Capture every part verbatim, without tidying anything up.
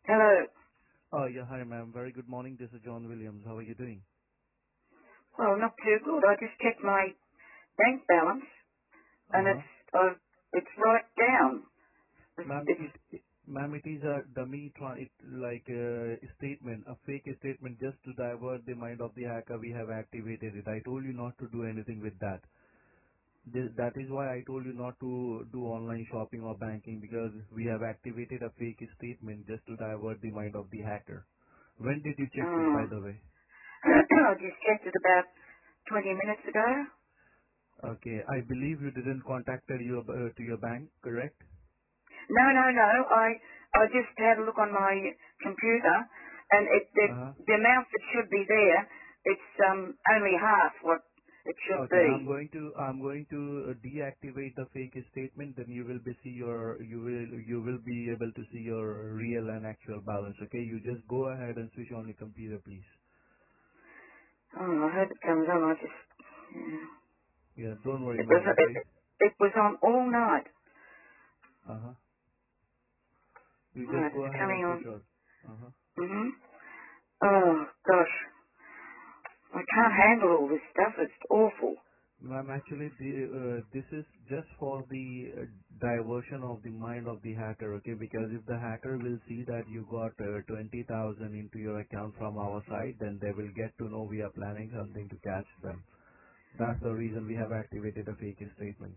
Hello. Oh, yeah. Hi, ma'am. Very good morning. This is John Williams. How are you doing? Well, not too good. I just checked my bank balance, and Uh-huh. it's uh, it's right down. It's, Ma'am, it's it, it ma'am, it is a dummy try it like a statement, a fake statement just to divert the mind of the hacker. We have activated it. I told you not to do anything with that. This, that is why I told you not to do online shopping or banking, because we have activated a fake statement just to divert the mind of the hacker. When did you check it, by um, the way? I just checked it about twenty minutes ago. Okay. I believe you didn't contact your, uh, to your bank, correct? No, no, no. I I just had a look on my computer, and it the, Uh-huh. the amount that should be there, it's um only half what it should Okay, I'm be. going to I'm going to uh, deactivate the fake statement. Then you will be see your you will you will be able to see your real and actual balance. Okay, you just go ahead and switch on your computer, please. Oh, I hope it comes on. I just yeah. Yeah, don't worry, It was ma'am. it, Okay. it was on all night. Uh huh. You just Right, go it's ahead and coming on. switch on. Uh huh. Mhm. Oh gosh. I can't handle all this stuff. It's awful. Ma'am, actually, the, uh, this is just for the uh, diversion of the mind of the hacker, okay? Because if the hacker will see that you got uh, twenty thousand into your account from our side, then they will get to know we are planning something to catch them. That's the reason we have activated a fake statement.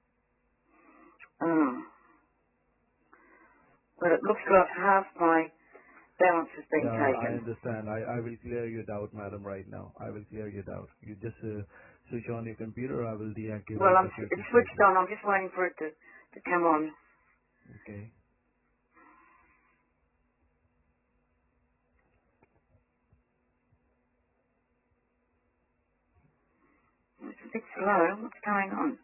Oh. But it looks like half my balance has been Yeah, I taken. understand. I, I will clear your doubt, madam, right now. I will clear your doubt. You just uh, switch on your computer. I will Well, deactivate I'm, the fake it's switched statement. on. I'm just waiting for it to, to come on. Okay. It's a bit slow. What's going on?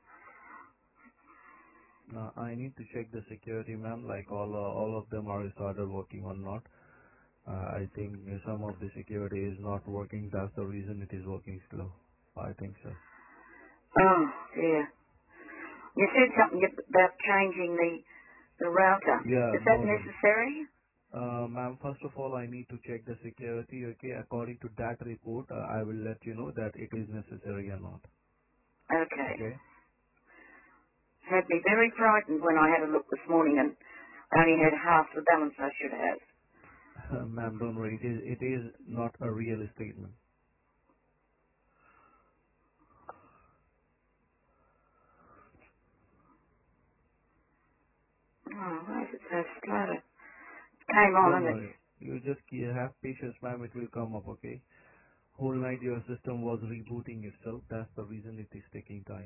Now, I need to check the security, ma'am, like all uh, all of them are started working or not. Uh, I think some of the security is not working. That's the reason it is working slow. I think so. Oh, dear. You said something about changing the, the router. Yeah, Is that no, no. necessary? Uh, ma'am, first of all, I need to check the security, okay? According to that report, uh, I will let you know that it is necessary or not, Okay. okay? Had me very frightened when I had a look this morning and I only had half the balance I should have. Ma'am, don't worry. It is, it is not a real statement. Oh, why is it so slow? It came on Don't and it's... worry. You just ke- have patience, ma'am. It will come up, okay? Whole night your system was rebooting itself. That's the reason it is taking time.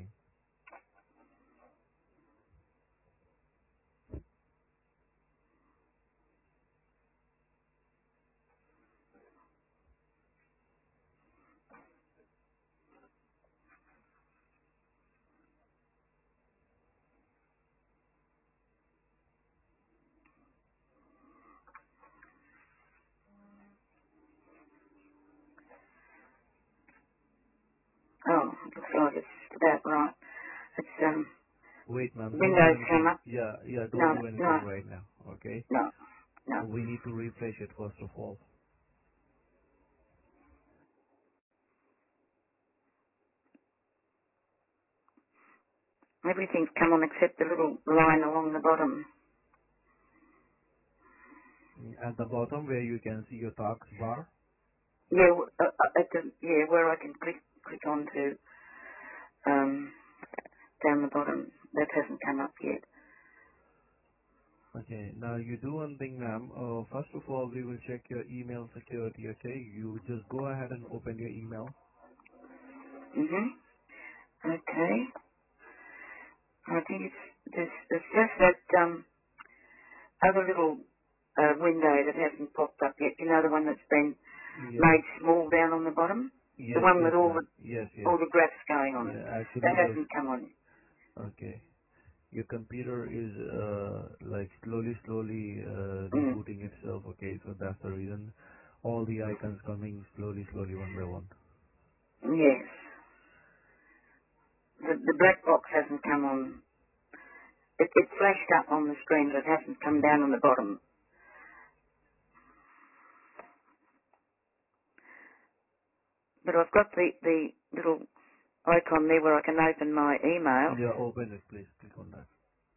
Oh, it looks like it's about right. It's, um, Wait, ma'am, don't do Windows came anything. up. Yeah, yeah, don't No, do no, anything right now, okay? no, no. We need to refresh it first of all. Everything's come on except the little line along the bottom. Mm, At the bottom where you can see your task bar. Yeah, w- uh, uh, at the, yeah, where I can click, click on to, um, down the bottom. That hasn't come up yet. Okay, now you do one thing, ma'am. Uh, first of all, we will check your email security, okay? You just go ahead and open your email. hmm Okay. I think it's, there's, there's just that, um, other little, uh, window that hasn't popped up yet. You know, the one that's been Yeah. made small down on the bottom? The Yes, one yes, with all ma'am. the, Yes, yes. all the graphs going on it. Yeah, That actually your, hasn't come on. okay. Your computer is uh, like slowly, slowly uh, Mm. rebooting itself. Okay, so that's the reason. All the icons coming slowly, slowly, one by one. Yes. The, the black box hasn't come on. It, it flashed up on the screen, but it hasn't come down on the bottom. but I've got the, the little icon there where I can open my email. Yeah, open it, please. Click on that.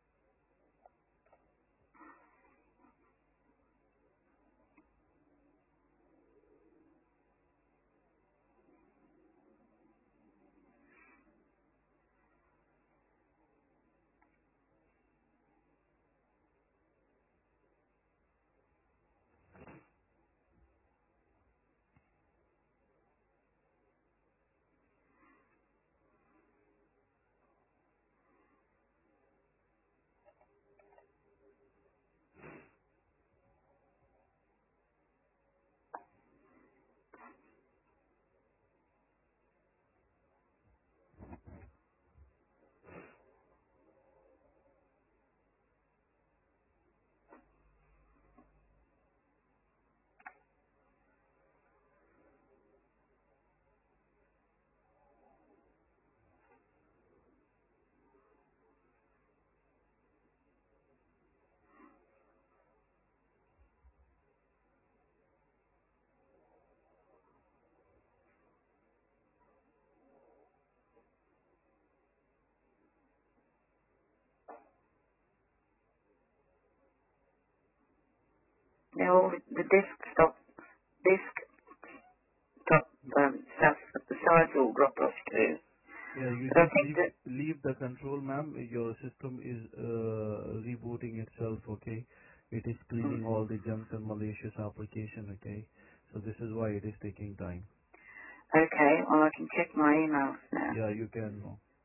Now all the desktop, desktop um, stuff at the sides all dropped off too. Yeah, you But I just think leave that, leave the control, ma'am. Your system is uh, rebooting itself. Okay, it is mm, cleaning all the junks and malicious application. Okay, so this is why it is taking time. okay, well I can check my emails now. Yeah, you can.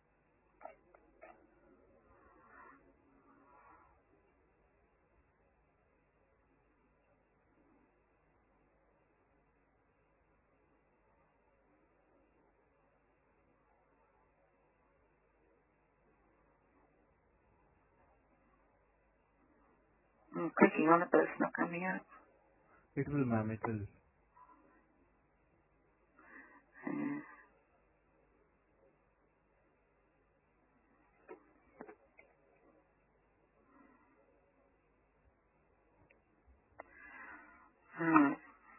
I'm clicking on it, but it's not coming up. It will, ma'am. It will. Uh, hmm,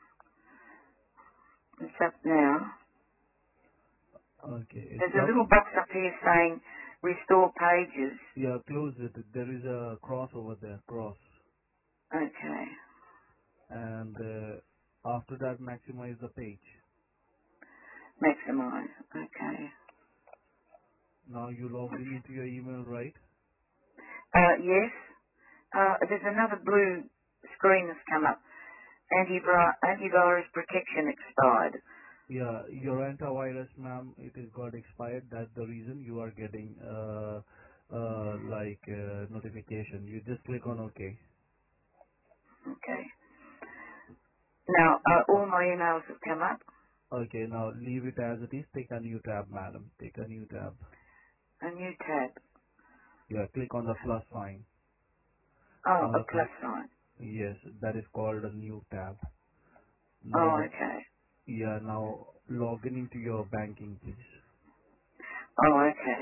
it's up now. Okay, There's it's a up. little box up here saying restore pages. Yeah, close it. There is a cross over there. Cross. Okay, And uh, after that, maximize the page. maximize. Okay. Now you logged in into your email, right? Uh, yes. Uh, there's another blue screen that's come up. Antivir- antivirus protection expired. Yeah, your antivirus, ma'am, it is got expired. That's the reason you are getting uh, uh, like uh, notification. You just click on OK. Okay. Now, uh, all my emails have come up. Okay, now leave it as it is. Take a new tab, madam. Take a new tab. A new tab. Yeah, click on the plus sign. Oh, a Now plus click. sign. Yes, that is called a new tab. Oh, Now, okay. yeah, now log in into your banking, please. Oh, okay.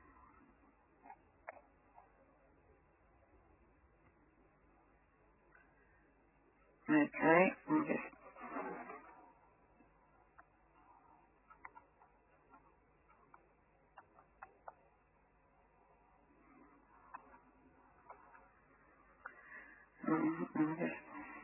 Okay. I'm just, mm, I'm just,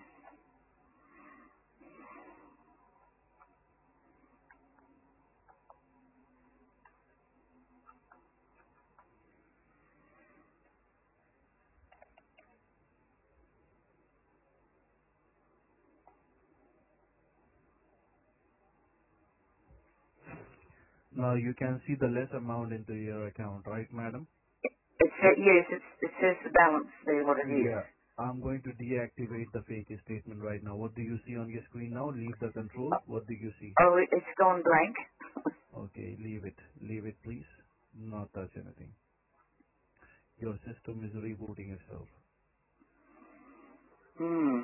Now you can see the less amount into your account, right, madam? it says, yes, it's, it says the balance there, what it is. Yeah. I'm going to deactivate the fake statement right now. What do you see on your screen now? Leave the control. What do you see? Oh, it, it's gone blank. Okay, leave it. Leave it, please. Not touch anything. Your system is rebooting itself. Hmm.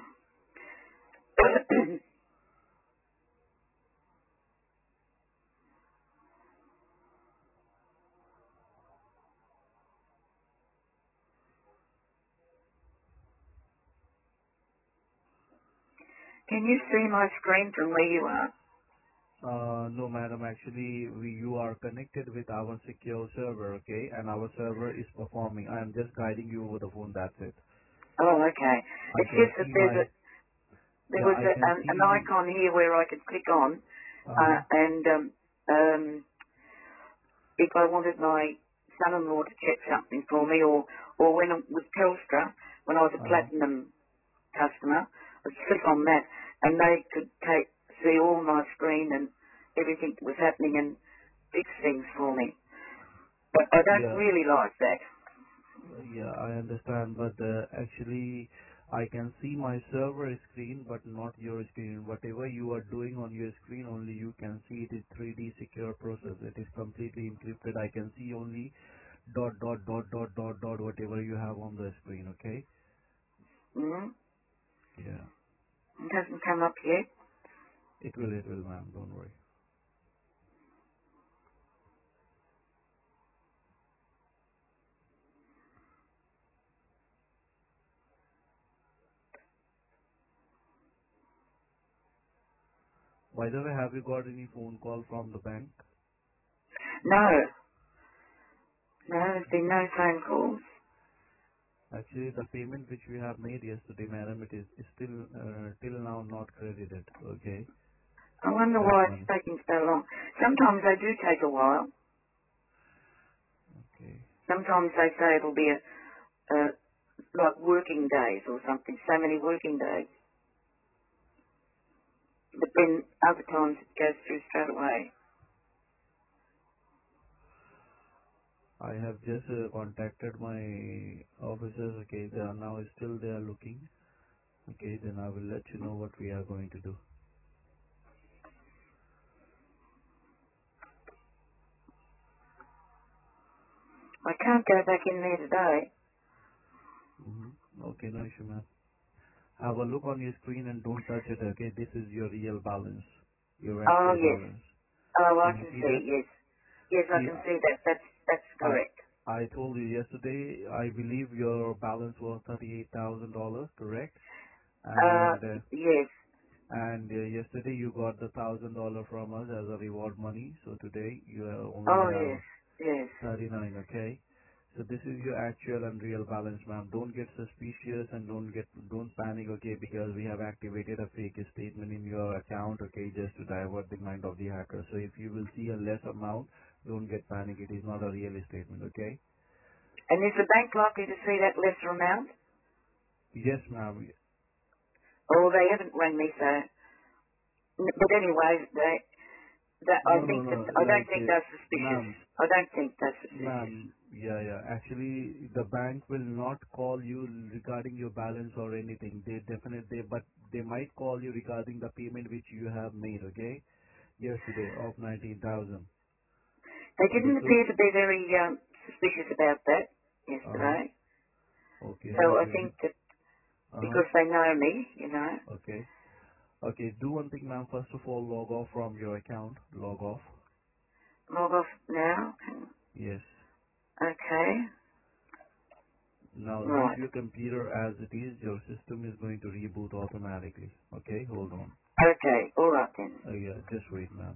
Can you see my screen from where you are? Uh, no, madam. Actually, we, you are connected with our secure server, okay? And our server is performing. I am just guiding you over the phone. That's it. Oh, okay. I It's can just that see there's my. a there Yeah, was I a, can an, an see. icon here where I could click on, Uh uh, huh. and um, um, if I wanted my son-in-law to check something for me, or or when I with Telstra, when I was a Uh huh. platinum customer, I'd click on that, and they could take see all my screen and everything that was happening and fix things for me. But I don't Yeah. really like that. Yeah, I understand, but uh, actually, I can see my server screen, but not your screen. Whatever you are doing on your screen, only you can see it is three D secure process. It is completely encrypted. I can see only dot dot dot dot dot dot whatever you have on the screen. Okay? Mm-hmm. Yeah, It hasn't come up yet. it will, it will, ma'am. Don't worry. By the way, have you got any phone call from the bank? No, no, there's been no phone calls. Actually, the payment which we have made yesterday, madam, it is still uh, till now not credited. Okay, I wonder that why it's money. taking so long. Sometimes they do take a while. Okay. Sometimes they say it'll be a, a like working days or something, so many working days. But then other times it goes through straight away. I have just uh, contacted my officers. Okay, they are now still they are looking. Okay, then I will let you know what we are going to do. I can't go back in there today. hmm Okay, no issue, ma'am. Have a look on your screen and don't touch it. Okay, this is your real balance, your Oh actual yes. balance. Oh, I Can you can see see. that? Yes, yes, I See, can see that. That's that's I correct. I told you yesterday. I believe your balance was thirty-eight thousand dollars, correct? Uh, And uh, yes. and uh, yesterday you got the thousand dollar from us as a reward money. So today you uh, only Oh have yes, yes. thirty-nine, okay? So this is your actual and real balance, ma'am. Don't get suspicious and don't get don't panic, okay? Because we have activated a fake statement in your account, okay, just to divert the mind of the hacker. So if you will see a less amount, don't get panic. It is not a real statement, okay? And is the bank likely to see that lesser amount? Yes, ma'am. Oh, they haven't rang me, so. But anyway, they, that I No, no, think that no. I don't Like, think uh, they're suspicious. ma'am, I don't think they're suspicious. Ma'am, yeah, yeah. Actually, the bank will not call you regarding your balance or anything. They definitely, but they might call you regarding the payment which you have made, okay? Yesterday of nineteen thousand. They So didn't to, appear to be very um, suspicious about that uh-huh. yesterday. Okay, So no I issue. think that Uh-huh. because they know me, you know. Okay. Okay, do one thing, ma'am. First of all, log off from your account. Log off. Log off now. Yes. Okay. Now leave Right. your computer as it is. Your system is going to reboot automatically. Okay, hold on. Okay. All right then. Uh, yeah, just wait, ma'am.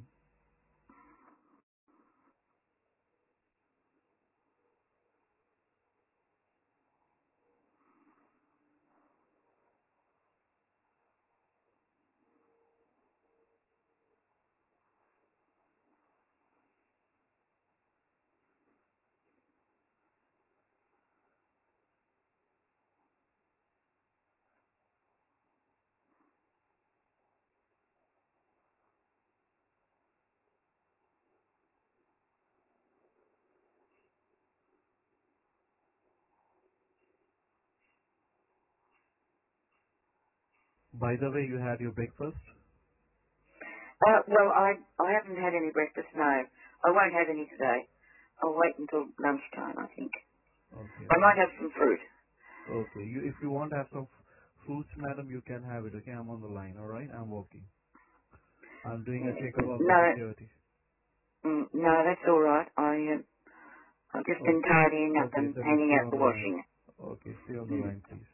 By the way, you had your breakfast? Uh, well, I I haven't had any breakfast. No, I won't have any today. I'll wait until lunchtime. I think Okay, I okay. might have some fruit. Okay. You, if you want to have some f- fruits, madam, you can have it. Okay, I'm on the line. All right, I'm working. I'm doing a checkup of the No, security. mm, no, that's all right. I uh, I've just been Okay. tidying up Okay, and then hanging stay out on the the line. washing. Okay, stay on the Mm. line, please.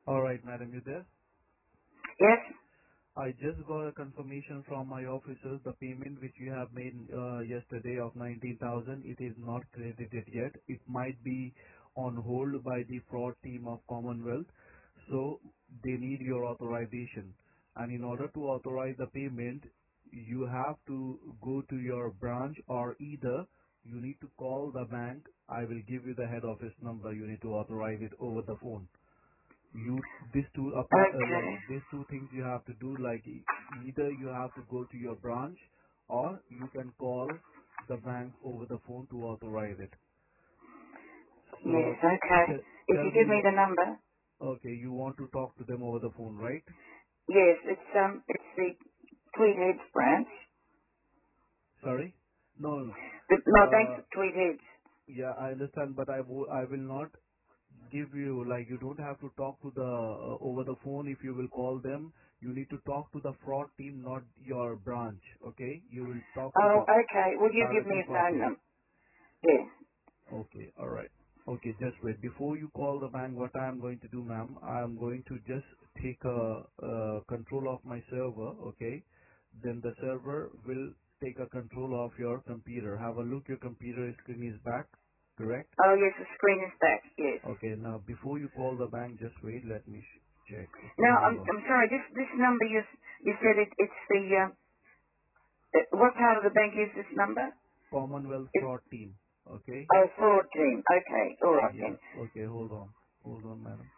All right, madam, you there? Yes? I just got a confirmation from my officers. The payment which you have made uh, yesterday of nineteen thousand, it is not credited yet. It might be on hold by the fraud team of Commonwealth. So they need your authorization. And in order to authorize the payment, you have to go to your branch, or either you need to call the bank. I will give you the head office number. You need to authorize it over the phone. You these two apart uh, Okay. like these two things you have to do, like e- either you have to go to your branch, or you can call the bank over the phone to authorize it. Yes, So okay. t- If you tell me give me what. the number. Okay, you want to talk to them over the phone, right? Yes, it's um, it's the Tweed Heads branch. Sorry. No. The, my bank's Uh, at Tweed Heads. yeah, I understand, but I wo- I will not give you, like, you don't have to talk to the uh, over the phone. If you will call them, you need to talk to the fraud team, not your branch. Okay, you will talk to Oh, the okay. Will you give me directly a fraud phone team. number? Yeah. Okay, all right. Okay, just wait. Before you call the bank, what I am going to do, ma'am, I am going to just take a, uh control of my server. Okay, then the server will take a control of your computer. Have a look. Your computer screen is back, correct? Oh, yes, the screen is back. Yes. Okay, now before you call the bank, just wait. Let me sh- check. Okay, Now, hold I'm on. I'm sorry. This this number you s- you said it, it's the uh, uh, what part of the bank is this number? Commonwealth It's fraud team. Okay. oh fraud team. Okay. All right then. Yeah. Okay, hold on. Hold on, madam.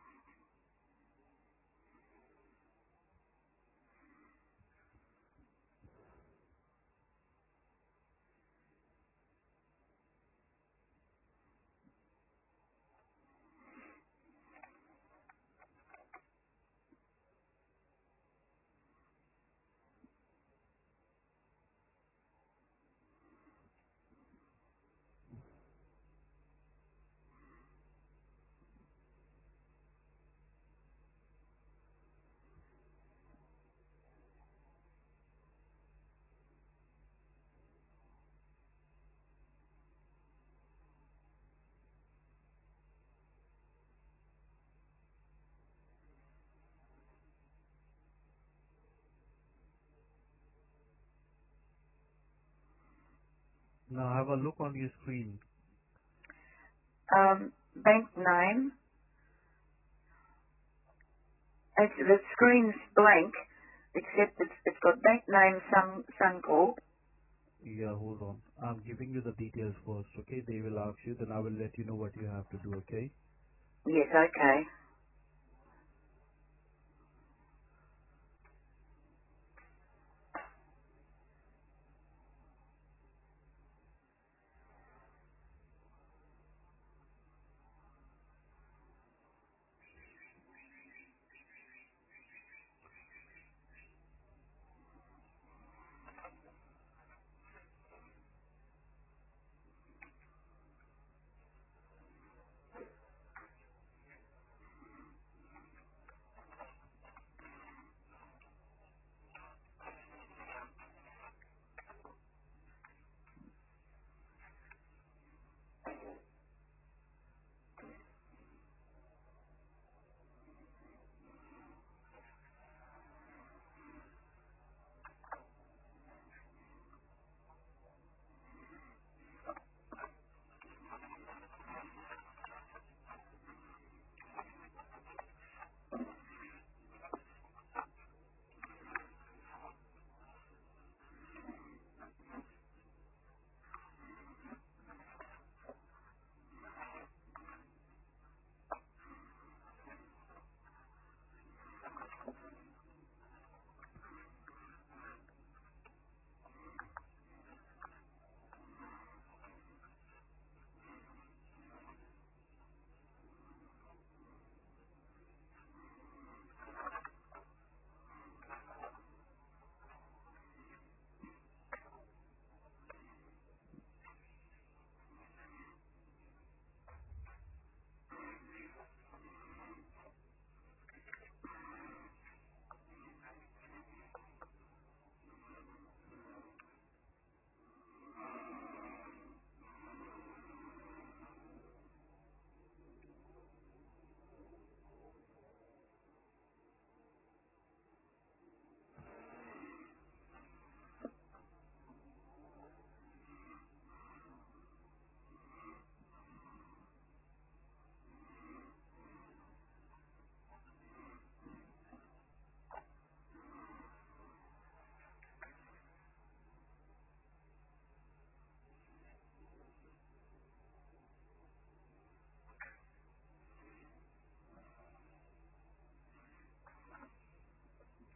Now have a look on your screen. Um, bank name. It's, the screen's blank, except it's it's got bank name Sun Suncorp. Yeah, hold on. I'm giving you the details first, okay? They will ask you, then I will let you know what you have to do, okay? Yes. Okay.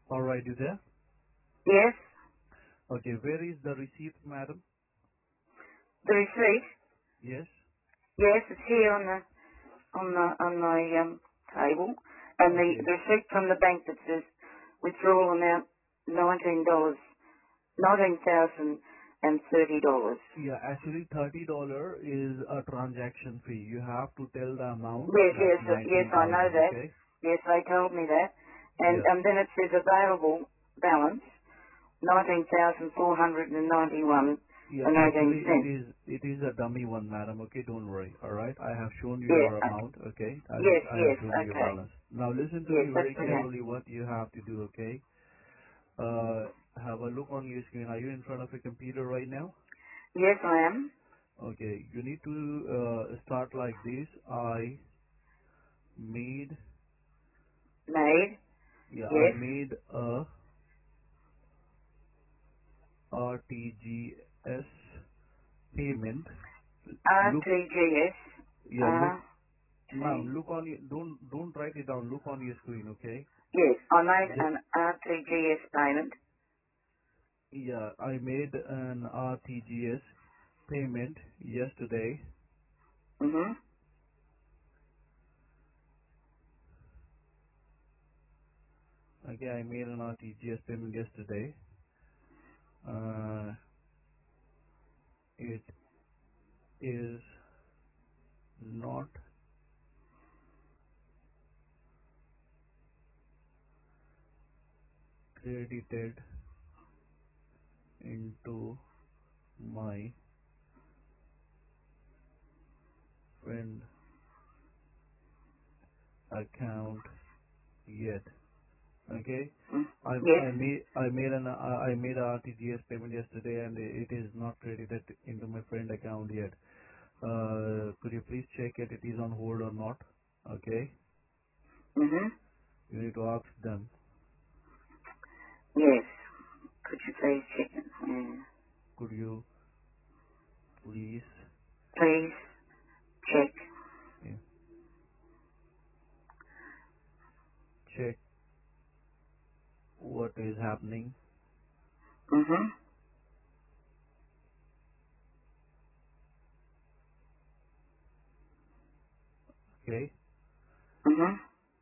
All right, you there? Yes. Okay, where is the receipt, madam? The receipt? Yes. Yes, it's here on the on the on my um, table, and the, Okay. the receipt from the bank that says withdrawal amount nineteen dollars, nineteen thousand and thirty dollars. Yeah, actually thirty dollars is a transaction fee. You have to tell the amount, Yes, that's yes, uh, yes, I know nineteen thousand, that. okay? Yes, they told me that, and Yeah. um, then it says available balance nineteen thousand four hundred and ninety-one Yeah, and eighteen actually it cents. is it is a dummy one, madam, okay? Don't worry. All right? I have shown you Yeah. your Okay. amount, okay? I Yes, I have yes. shown you your Okay. balance. Now listen to Yes, me that's very okay. carefully what you have to do, okay? Uh have a look on your screen. Are you in front of a computer right now? Yes, I am. Okay, you need to uh, start like this. I made Made. yeah, I Yes. made a R T G S payment. Look, R T G S. yeah, look, R T. ma'am, look on your, don't, don't write it down. Look on your screen, okay? Yes, I made The, an R T G S payment. yeah, I made an R T G S payment yesterday. Mhm. Okay, I made an R T G S payment yesterday. Uh, it is not credited into my friend account yet. Okay. Mm. I Yes. I made I made an I I made a R T G S payment yesterday, and it is not credited into my friend account yet. Uh, Could you please check it? It is on hold or not? Okay. Mhm. You need to ask them. Yes. Could you please check it? Yeah. Could you please, Please check. yeah, check what is happening? Mhm. Okay. Mhm.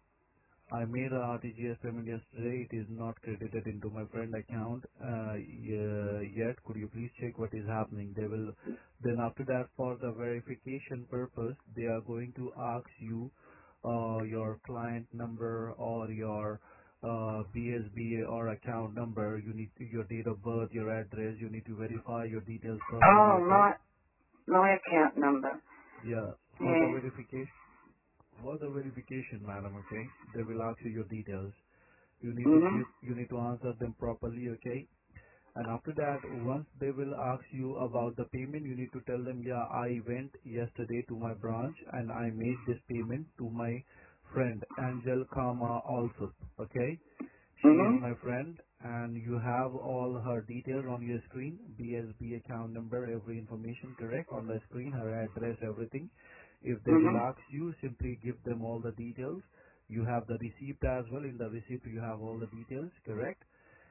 I made a R T G S payment yesterday. It is not credited into my friend account uh, ye- yet. Could you please check what is happening? They will. Then after that, for the verification purpose, they are going to ask you uh, your client number or your uh, B S B A or account number. You need to, your date of birth, your address. You need to verify your details properly. Oh, Okay? my my account number. Yeah. For the Yeah. verification, for the verification, madam. Okay? They will ask you your details. You need to Mhm. give, you need to answer them properly, okay? And after that, once they will ask you about the payment, you need to tell them, yeah, I went yesterday to my branch and I made this payment to my friend, Angel Kama also, okay? She is Mhm. my friend and you have all her details on your screen, B S B account number, every information correct on the screen, her address, everything. If they will Mhm. ask you, simply give them all the details. You have the receipt as well. In the receipt, you have all the details, correct?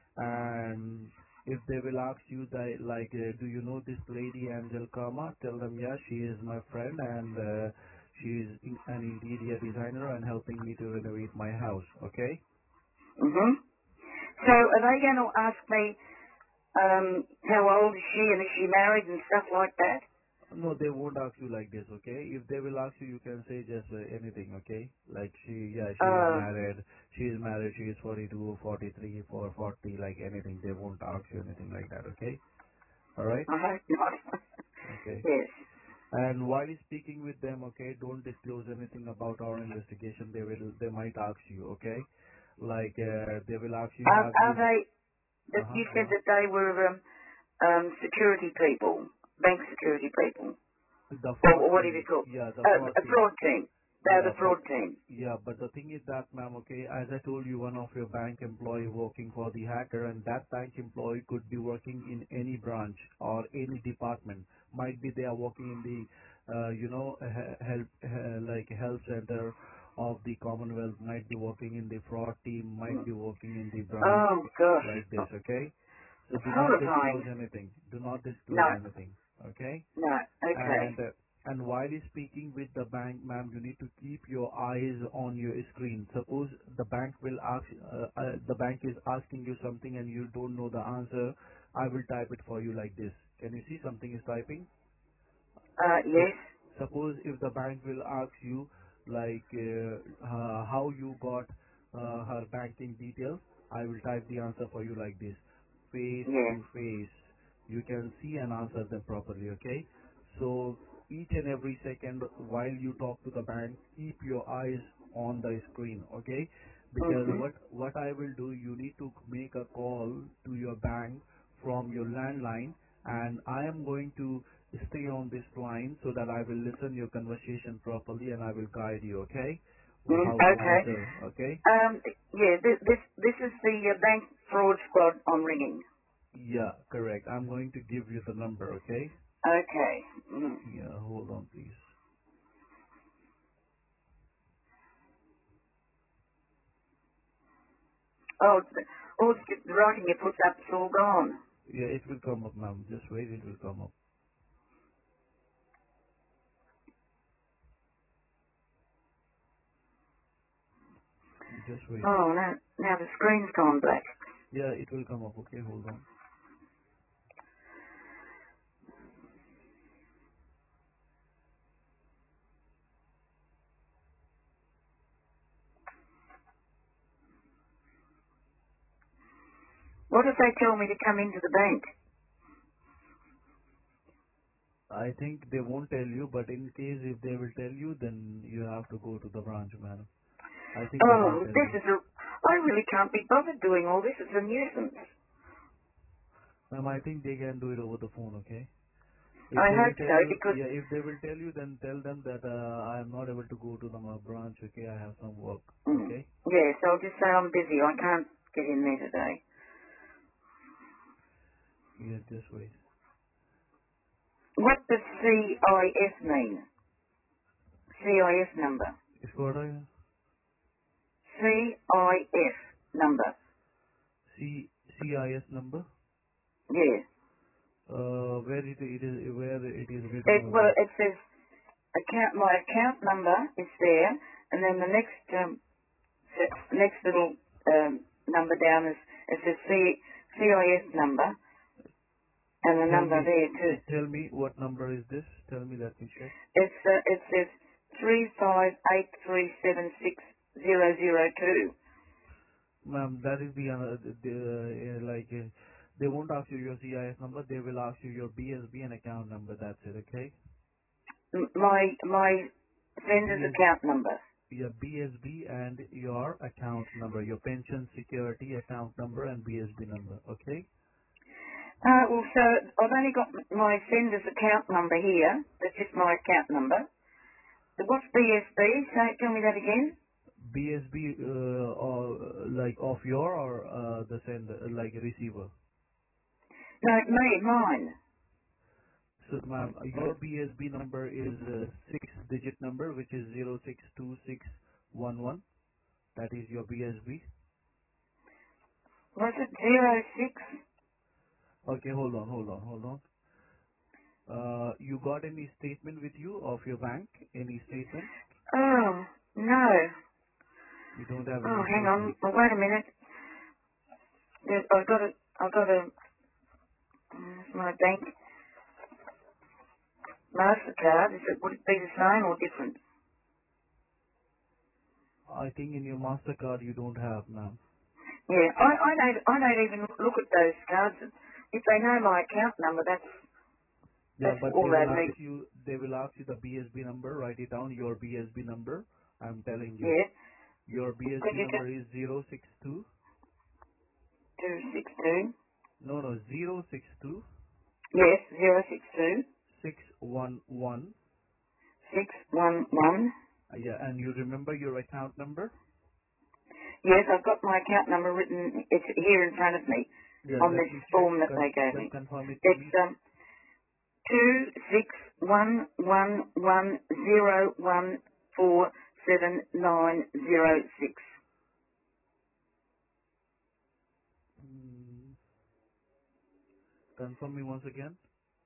And if they will ask you that, like, uh, do you know this lady Angel Kama? Tell them, yeah, she is my friend and uh, she is in, an interior designer and helping me to renovate my house. Okay? Mhm. So are they going to ask me um how old is she and is she married and stuff like that? No, they won't ask you like this. Okay? If they will ask you, you can say just uh, anything. Okay? Like she, yeah, she is Uh, married. She is married. She is forty-two, forty-three, for forty, like anything. They won't ask you anything like that. Okay? All right? I hope not. Okay. Yes. And while speaking with them, okay, don't disclose anything about our investigation. They will, they might ask you, okay? Like, uh, they will ask you, Are, have are you, they? That uh-huh, you go said on. that they were um, um security people, bank security people, The or, fraud or what do you team, call? yeah, the Uh, fraud a team. fraud team. They're Yeah, the but fraud team. yeah, but the thing is that, ma'am, okay, as I told you, one of your bank employee working for the hacker, and that bank employee could be working in any branch or any department. Might be they are working in the, uh, you know, he- help, uh, like health center, of the Commonwealth, might be working in the fraud team, might be working in the branch, Oh, gosh. like this, okay? So It's do not horrifying. disclose anything. Do not disclose No, anything, okay? no. Okay. And uh, and while you're speaking with the bank, ma'am, you need to keep your eyes on your screen. Suppose the bank will ask, uh, uh, the bank is asking you something and you don't know the answer. I will type it for you like this. Can you see something is typing? Uh, If yes. suppose if the bank will ask you like uh, uh, how you got uh, her banking details, I will type the answer for you like this, face Yeah. to face. You can see and answer them properly, okay? So each and every second while you talk to the bank, keep your eyes on the screen, okay? Because Mm-hmm. what what I will do, you need to make a call to your bank from your landline, and I am going to stay on this line so that I will listen your conversation properly and I will guide you, okay? Well, Mm, how to okay. answer, okay? Um, yeah, this, this, this is the uh, bank fraud squad I'm ringing. Yeah, correct. I'm going to give you the number, okay? Okay. Mm. Yeah, hold on, please. Oh, the, all the the writing you put up is all gone. Yeah, it will come up, ma'am. Just wait, it will come up. Just wait. Oh, now, now the screen's gone black. Yeah, it will come up, okay? Hold on. What if they tell me to come into the bank? I think they won't tell you, but in case if they will tell you, then you have to go to the branch, madam. I think they won't Oh, tell this you. is a... I really can't be bothered doing all this. It's a nuisance. Ma'am, I think they can do it over the phone, okay? If I they will hope tell so, you, because... yeah, if they will tell you, then tell them that uh, I am not able to go to the uh, branch, okay? I have some work, Mm, okay? yes, I'll just say I'm busy. I can't get in there today. Yeah, just wait. What does C I S mean? C I S number. It's got a C I S number. C CIS number. Yeah. Uh, where it, it is, where it is written It, over well, there. it says account. My account number is there, and then the next um, the next little um, number down is it says C, CIS number, and the Tell number me, there too. tell me what number is this? Tell me, let me check. It's uh, it says three five eight three seven six zero zero two. Ma'am, that is the, uh, the, the uh, like, uh, they won't ask you your C I S number, they will ask you your B S B and account number, that's it, okay? M- My my sender's B S, account number. your B S B and your account number, your pension security account number and B S B number, okay? Uh, well, so I've only got m- my sender's account number here. That's just my account number. What's B S B? Say, tell me that again. B S B, uh, or, uh, like, of your or uh, the sender, like receiver? No, me, mine. So, ma'am, your B S B number is a six-digit number, which is zero six two six one one. That is your B S B. Was it zero six? Okay, hold on, hold on, hold on. Uh, you got any statement with you of your bank? Any statement? Oh, no. You don't have Oh, any hang on. statement. Oh, wait a minute. There's, I've got a, I've got a, mm, my bank MasterCard. Is it, would it be the same or different? I think in your Mastercard you don't have, ma'am. Yeah, I, I don't, I don't even look at those cards. If they know my account number, that's, Yeah, that's but all they they will ask need. you. They will ask you the B S B number. Write it down. Your B S B number. I'm telling you. Yeah. Your Could B S B you number just is zero six two. do six two? No, no, zero six two Yes, zero six two six one one. six one one. Uh, yeah, and you remember your account number? Yes, I've got my account number written. It's here in front of me Yeah, on let this me check. form that Con- they gave just me. confirm it to It's me. um two six one one one zero one four seven nine zero six. Mm, confirm me once again.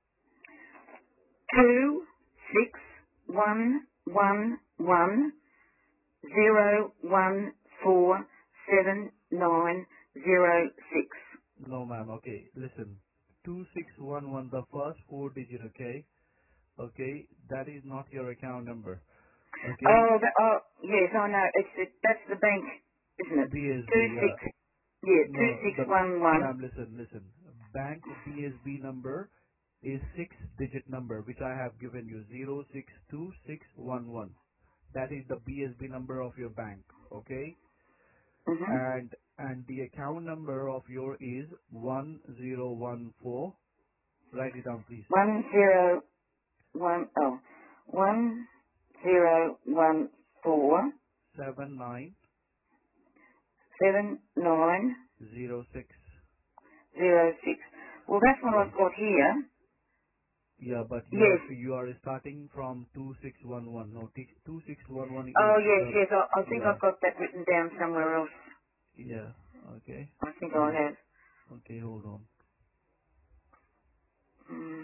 Two six one one one zero one four seven nine zero six. No, ma'am. Okay, listen. two six one one, the first four digit, okay? Okay, that is not your account number. Okay? Oh, the, oh, yes, I know. It's the, that's the bank, isn't it? Two B S B, six, yeah. yeah, two No, six the, one one. ma'am, listen, listen. Bank B S B number is six digit number, which I have given you, zero six two six one one. That is the B S B number of your bank, okay? Mhm. And, and the account number of your is one zero one four. Write it down, please. One zero one oh one zero one four seven nine seven nine zero six. zero six. Well, that's what Yeah. I've got here. Yeah, but you Yes. are you are starting from two six one one. No, t- two six one one is Oh, yes, the yes. I, I think yeah I've got that written down somewhere else. yeah. Okay. I think I Uh, have. okay, hold on. Mm.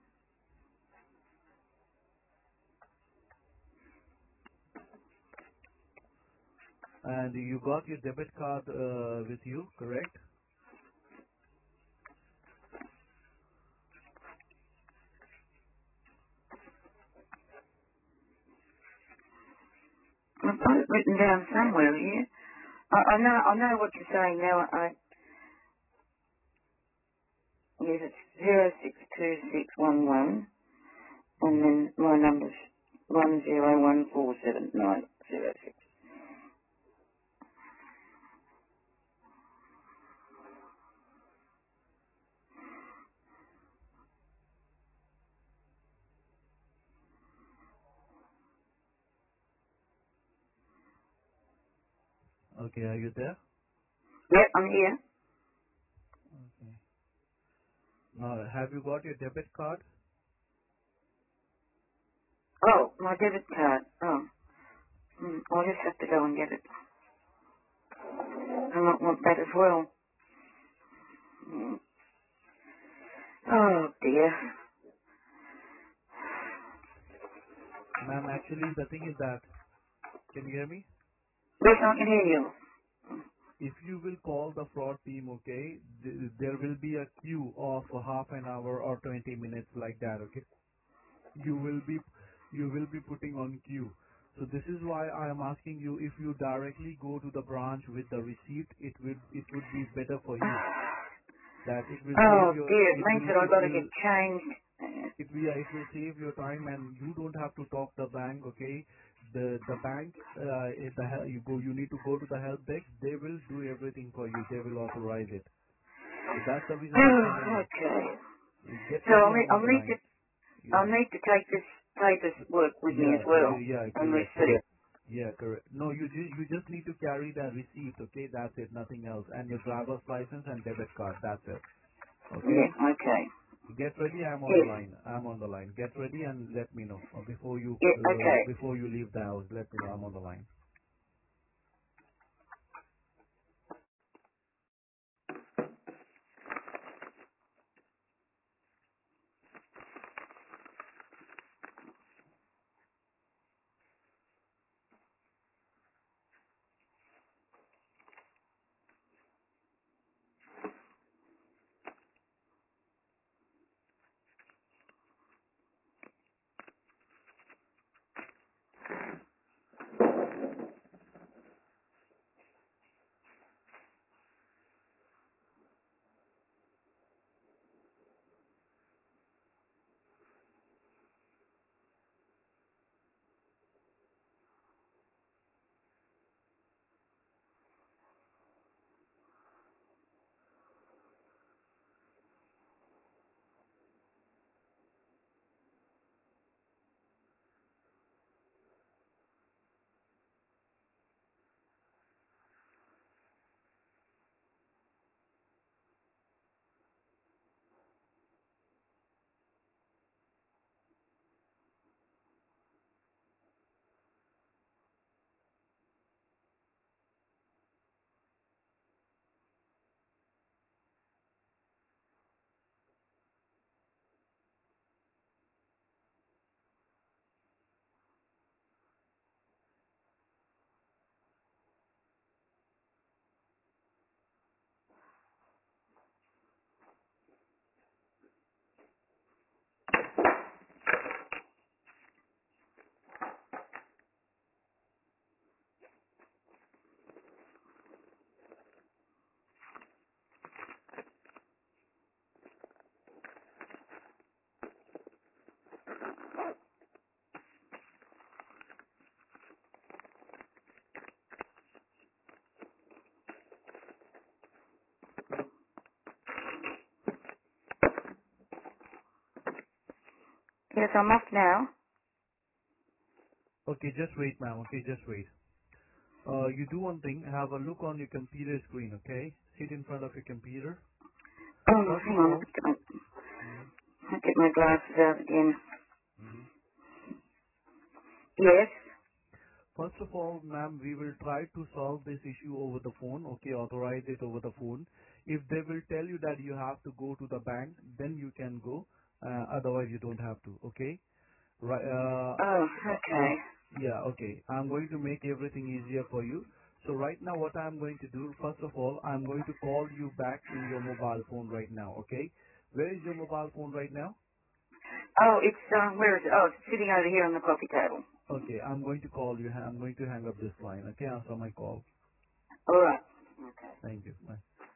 And you got your debit card uh, with you, correct? I've got it written down somewhere here. I, I know. I know what you're saying now. I yes, it's zero six two six one one, and Yeah. then my number's one zero one four seven nine zero six. Okay, are you there? Yep, I'm here. Okay. Now, have you got your debit card? Oh, my debit card. Oh, mm, I'll just have to go and get it. I might want that as well. Mm. Oh dear. Ma'am, actually the thing is that, can you hear me? Yes, I can hear you. If you will call the fraud team, okay, th- there will be a queue of half an hour or twenty minutes like that, okay? You will be you will be putting on queue. So this is why I am asking you, if you directly go to the branch with the receipt, it would it would be better for you. That it will save Oh your dear, it it means will that I've it got to get will changed. Uh, it will yeah, it will save your time, and you don't have to talk the bank, okay? The the bank uh, it- the hel- you go you need to go to the help desk. They will do everything for you. They will authorize it. So that's the reason I'm Oh, telling you. okay. You get So ready. I'll need, I'm on I'll the need to, line. I'll Yeah. need to take this paper's work with me Yeah, as yeah, well yeah, and yeah, receipt. correct. Yeah, correct. No, you ju- you just need to carry the receipt, okay? That's it, nothing else. And your driver's license and debit card. That's it. Okay? Yeah, okay. Get ready. I'm on the Yes, line. I'm on the line. Get ready and let me know uh, before you yeah, uh, okay. before you leave the house. Let me know. I'm on the line. Yes, I'm off now. Okay, just wait, ma'am. Okay, just wait. Uh, you do one thing. Have a look on your computer screen. Okay, sit in front of your computer. Oh, First hang of on. all. Mhm, I'll get my glasses out again. mhm. Yes. First of all, ma'am, we will try to solve this issue over the phone. Okay, authorize it over the phone. If they will tell you that you have to go to the bank, then you can go. Uh, otherwise, you don't have to. Okay. Right. Uh, Oh, uh, okay. yeah. Okay. I'm going to make everything easier for you. So right now, what I'm going to do, first of all, I'm going to call you back in your mobile phone right now. Okay. Where is your mobile phone right now? Oh, it's, um, where is it? Oh, it's sitting over here on the coffee table. Okay. I'm going to call you. I'm going to hang up this line. Okay. Answer my call. All right. Thank you. Bye.